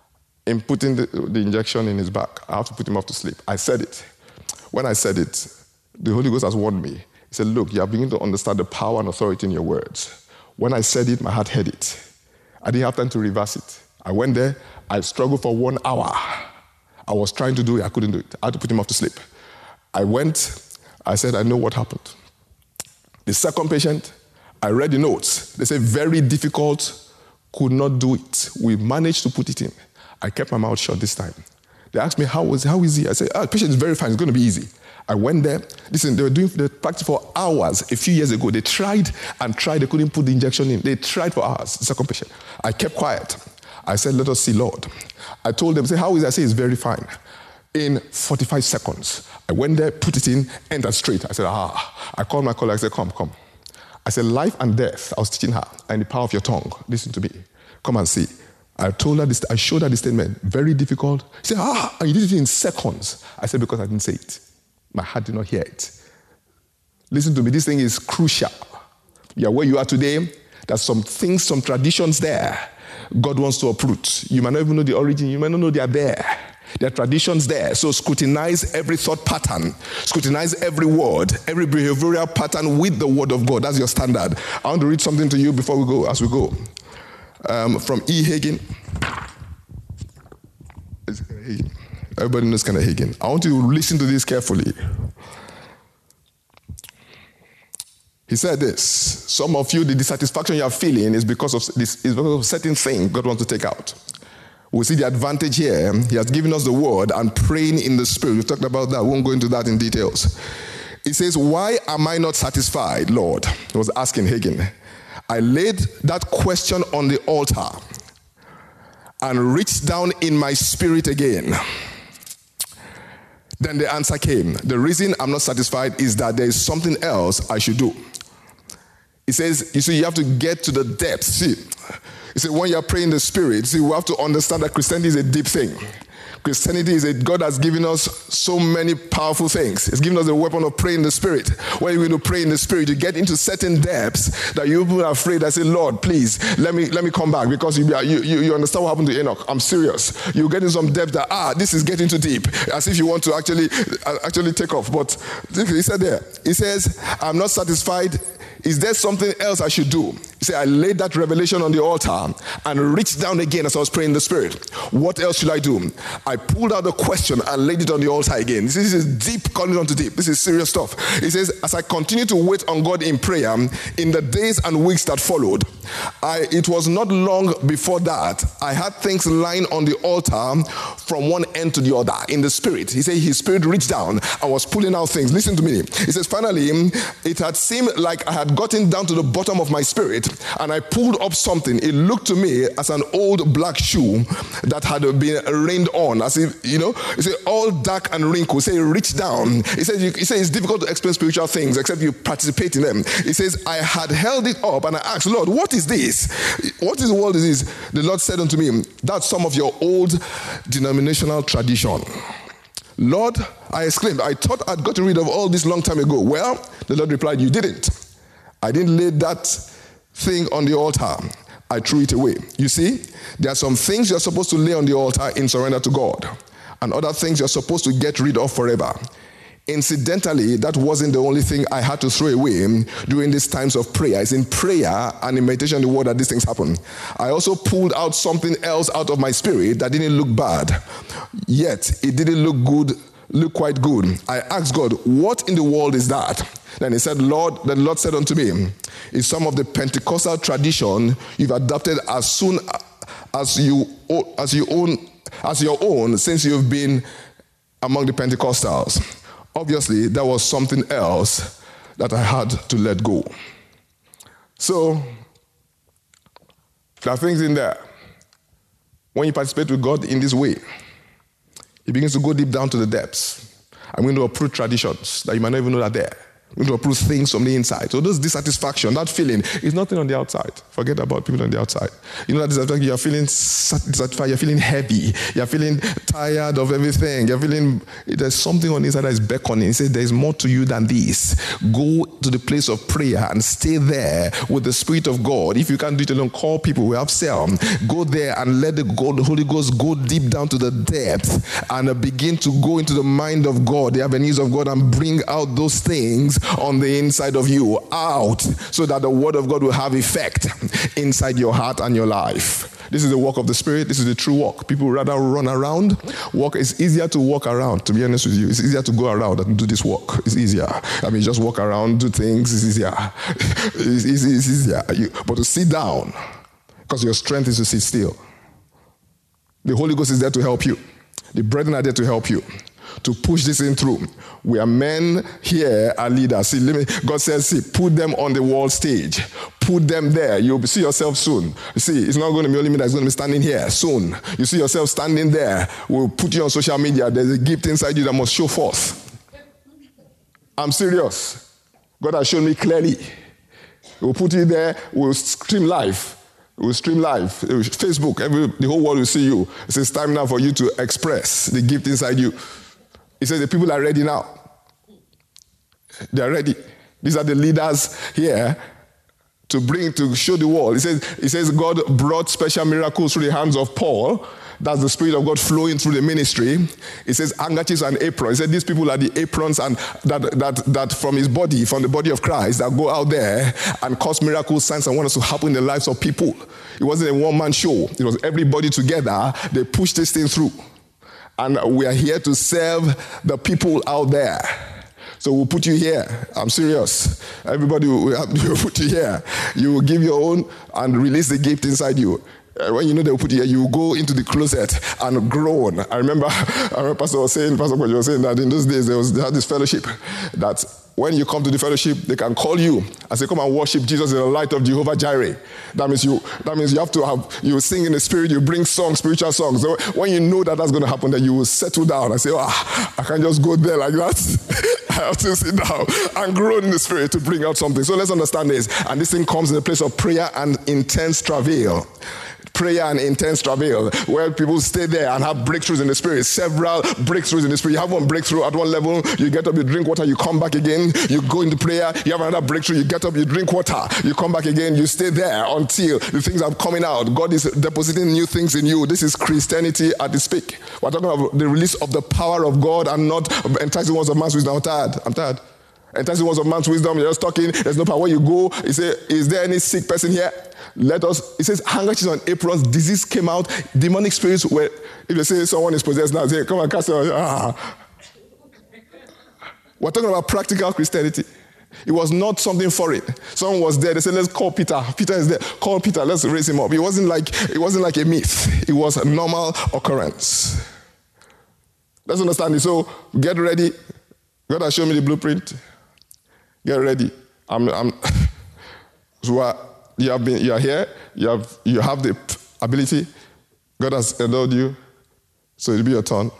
in putting the, the injection in his back. I have to put him off to sleep. I said it. When I said it, the Holy Ghost has warned me. He said, look, you are beginning to understand the power and authority in your words. When I said it, my heart heard it. I didn't have time to reverse it. I went there. I struggled for one hour. I was trying to do it. I couldn't do it. I had to put him off to sleep. I went. I said, I know what happened. The second patient, I read the notes. They say, very difficult, could not do it. We managed to put it in. I kept my mouth shut this time. They asked me, how was how is he? I said, ah, the patient is very fine. It's going to be easy. I went there. Listen, they were doing the practice for hours a few years ago. They tried and tried. They couldn't put the injection in. They tried for hours, the second patient. I kept quiet. I said, let us see, Lord. I told them, say, how is it? I said, it's very fine. In forty-five seconds, I went there, put it in, entered straight. I said, ah. I called my colleague. I said, come, come. I said, life and death, I was teaching her, and the power of your tongue. Listen to me. Come and see. I told her this, I showed her the statement. Very difficult. She said, ah, and you did it in seconds. I said, because I didn't say it. My heart did not hear it. Listen to me, this thing is crucial. Yeah, where you are today, there's some things, some traditions there God wants to uproot. You might not even know the origin, you might not know they are there. There are traditions there. So scrutinize every thought pattern. Scrutinize every word, every behavioral pattern with the word of God. That's your standard. I want to read something to you before we go, as we go. Um, from E. Hagin. Everybody knows Kenneth Hagin. I want you to listen to this carefully. He said this. Some of you, the dissatisfaction you are feeling is because of this, is because of a certain thing God wants to take out. We see the advantage here. He has given us the word and praying in the spirit. We've talked about that. We won't go into that in details. He says, why am I not satisfied, Lord? He was asking Hagin. I laid that question on the altar and reached down in my spirit again. Then the answer came. The reason I'm not satisfied is that there is something else I should do. He says, you see, you have to get to the depth. See, he said, when you're praying in the spirit, see, we have to understand that Christianity is a deep thing. Christianity is a, God has given us so many powerful things. He's given us the weapon of praying in the spirit. When you're going to pray in the spirit, you get into certain depths that you're afraid. I say, Lord, please, let me let me come back, because you, you, you understand what happened to Enoch. I'm serious. You get in some depth that, ah, this is getting too deep, as if you want to actually, actually take off. But he said there, he says, I'm not satisfied. Is there something else I should do? He said, I laid that revelation on the altar and reached down again as I was praying in the spirit. What else should I do? I pulled out the question and laid it on the altar again. This is deep, calling on to deep. This is serious stuff. He says, as I continued to wait on God in prayer, in the days and weeks that followed, I, it was not long before that, I had things lying on the altar from one end to the other in the spirit. He said his spirit reached down and was pulling out things. Listen to me. He says, finally, it had seemed like I had gotten down to the bottom of my spirit, and I pulled up something. It looked to me as an old black shoe that had been rained on, as if, you know, he said all dark and wrinkled. Say, reach down. He says, he says it's difficult to explain spiritual things except you participate in them. He says, I had held it up and I asked, Lord, what is this? What is the world is this? The Lord said unto me, that's some of your old denominational tradition. Lord, I exclaimed, I thought I'd gotten rid of all this long time ago. Well, the Lord replied, you didn't. I didn't lay that thing on the altar. I threw it away. You see, there are some things you're supposed to lay on the altar in surrender to God, and other things you're supposed to get rid of forever. Incidentally, that wasn't the only thing I had to throw away during these times of prayer. It's in prayer and in meditation on the word that these things happen. I also pulled out something else out of my spirit that didn't look bad, yet it didn't look good, look quite good. I asked God, what in the world is that? Then he said, Lord, the Lord said unto me, it's some of the Pentecostal tradition you've adopted as soon as you as you own as your own since you've been among the Pentecostals. Obviously, there was something else that I had to let go. So there are things in there. When you participate with God in this way, He begins to go deep down to the depths. I'm going to uproot traditions that you might not even know are there. We need to uproot things from the inside. So those dissatisfaction, that feeling, is nothing on the outside. Forget about people on the outside. You know that dissatisfaction, you're feeling dissatisfied, you're feeling heavy, you're feeling tired of everything, you're feeling, there's something on the inside that is beckoning. He says, there's more to you than this. Go to the place of prayer and stay there with the Spirit of God. If you can't do it alone, call people. We have cell. Go there and let the, God, the Holy Ghost go deep down to the depth and begin to go into the mind of God, the avenues of God, and bring out those things on the inside of you out, so that the word of God will have effect inside your heart and your life. This is the work of the Spirit. This is the true walk. People rather run around. Walk. It's easier to walk around, to be honest with you. It's easier to go around than do this work. It's easier. I mean, just walk around, do things. It's easier. It's, it's, it's easier. You, but to sit down, because your strength is to sit still. The Holy Ghost is there to help you. The brethren are there to help you, to push this in through. We are men here, are leaders. See, let me, God says, see, put them on the world stage. Put them there. You'll see yourself soon. You see, it's not going to be only me that's going to be standing here soon. You see yourself standing there. We'll put you on social media. There's a gift inside you that must show forth. I'm serious. God has shown me clearly. We'll put you there. We'll stream live. We'll stream live. Facebook, every, the whole world will see you. It says, time now for you to express the gift inside you. He says the people are ready now. They are ready. These are the leaders here to bring, to show the world. He says, he says God brought special miracles through the hands of Paul. That's the Spirit of God flowing through the ministry. It says handkerchiefs and aprons. He said these people are the aprons and that, that, that from his body, from the body of Christ, that go out there and cause miracles, signs, and wonders to happen in the lives of people. It wasn't a one-man show. It was everybody together. They pushed this thing through. And we are here to serve the people out there. So we'll put you here. I'm serious. Everybody will we'll put you here. You will give your own and release the gift inside you. Uh, when you know they'll put you here, you go into the closet and groan. I remember, I remember Pastor was saying, Pastor was saying that in those days there was they had this fellowship that when you come to the fellowship, they can call you and say, come and worship Jesus in the light of Jehovah Jireh. That means you that means you have to have, you sing in the spirit, you bring songs, spiritual songs. So when you know that that's going to happen, then you will settle down and say, ah, I can't just go there like that. I have to sit down and groan in the spirit to bring out something. So let's understand this. And this thing comes in the place of prayer and intense travail. Prayer and intense travail, where people stay there and have breakthroughs in the spirit, several breakthroughs in the spirit. You have one breakthrough at one level, you get up, you drink water, you come back again, you go into prayer, you have another breakthrough, you get up, you drink water, you come back again, you stay there until the things are coming out. God is depositing new things in you. This is Christianity at its peak. We're talking about the release of the power of God and not enticing words of man's wisdom. I'm tired. I'm tired. Enticing words of man's wisdom, you're just talking, there's no power. Where you go, you say, is there any sick person here? Let us, it says, handkerchiefs on aprons, disease came out, demonic spirits were, if they say someone is possessed now, say, come and cast it on, ah. We're talking about practical Christianity. It was not something foreign. Someone was there, they said, let's call Peter. Peter is there, call Peter, let's raise him up. It wasn't like, it wasn't like a myth. It was a normal occurrence. Let's understand it. So, get ready. God has shown me the blueprint. Get ready. I'm, I'm so uh, you have been, you are here. You have, you have the ability. God has endowed you, so it'll be your turn,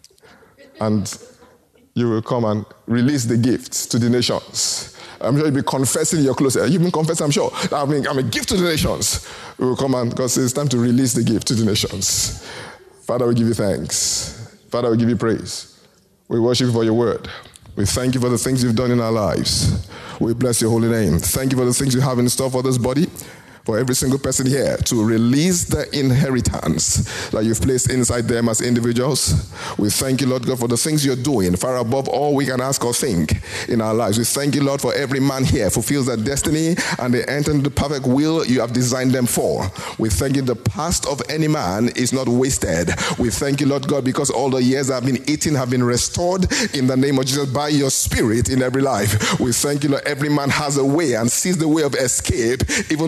and you will come and release the gifts to the nations. I'm sure you'll be confessing your closet. You've been confessing, I'm sure. I mean, I'm a gift to the nations. We will come and God says it's time to release the gift to the nations. Father, we give you thanks. Father, we give you praise. We worship you for your word. We thank you for the things you've done in our lives. We bless your holy name. Thank you for the things you have in store for this body, for every single person here, to release the inheritance that you've placed inside them as individuals. We thank you, Lord God, for the things you're doing, far above all we can ask or think in our lives. We thank you, Lord, for every man here fulfills their destiny and they enter into the perfect will you have designed them for. We thank you, the past of any man is not wasted. We thank you, Lord God, because all the years that have been eaten have been restored in the name of Jesus by your Spirit in every life. We thank you, Lord, every man has a way and sees the way of escape even through your word.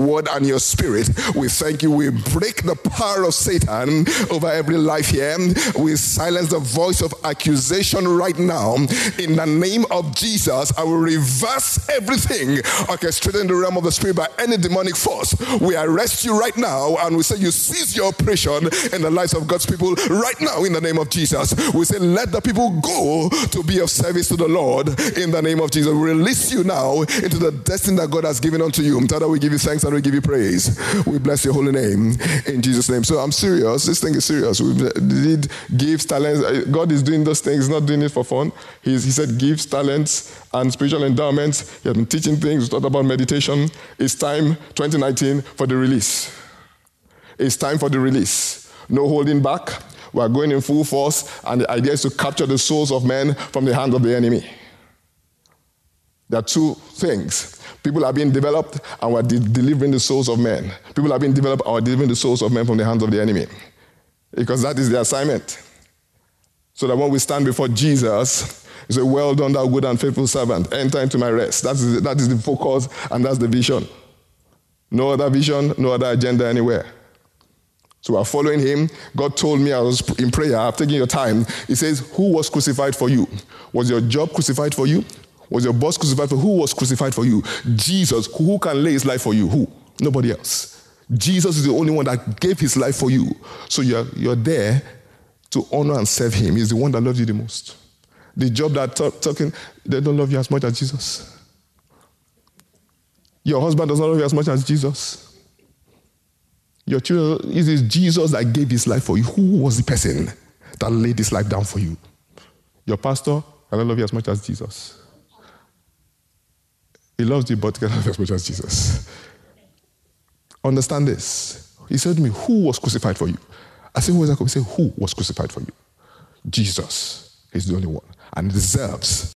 word and your spirit. We thank you. We break the power of Satan over every life here. We silence the voice of accusation right now. In the name of Jesus, I will reverse everything orchestrated in the realm of the spirit by any demonic force. We arrest you right now and we say you cease your operation in the lives of God's people right now in the name of Jesus. We say let the people go to be of service to the Lord in the name of Jesus. We release you now into the destiny that God has given unto you. Father, we give you thanks and we give you praise. We bless your holy name in Jesus' name. So I'm serious. This thing is serious. We did gifts, talents. God is doing those things, not doing it for fun. He's, he said gifts, talents, and spiritual endowments. He has been teaching things. We talked about meditation. It's time, twenty nineteen, for the release. It's time for the release. No holding back. We are going in full force, and the idea is to capture the souls of men from the hand of the enemy. There are two things. People are being developed, and we're de- delivering the souls of men. People are being developed, and we're delivering the souls of men from the hands of the enemy. Because that is the assignment. So that when we stand before Jesus, he said, well done, thou good and faithful servant. Enter into my rest. That is, the, that is the focus, and that's the vision. No other vision, no other agenda anywhere. So we're following him. God told me, I was in prayer, I've taken your time. He says, who was crucified for you? Was your job crucified for you? Was your boss crucified for you? Who was crucified for you? Jesus. Who can lay his life for you? Who? Nobody else. Jesus is the only one that gave his life for you. So you're, you're there to honor and serve him. He's the one that loves you the most. The job that talk, talking, they don't love you as much as Jesus. Your husband does not love you as much as Jesus. Your children, it is Jesus that gave his life for you. Who was the person that laid his life down for you? Your pastor cannot love you as much as Jesus. He loves you, but cannot love you as much as Jesus. Understand this. He said to me, who was crucified for you? I said, who was that? He said, who was crucified for you? Jesus is the only one, and deserves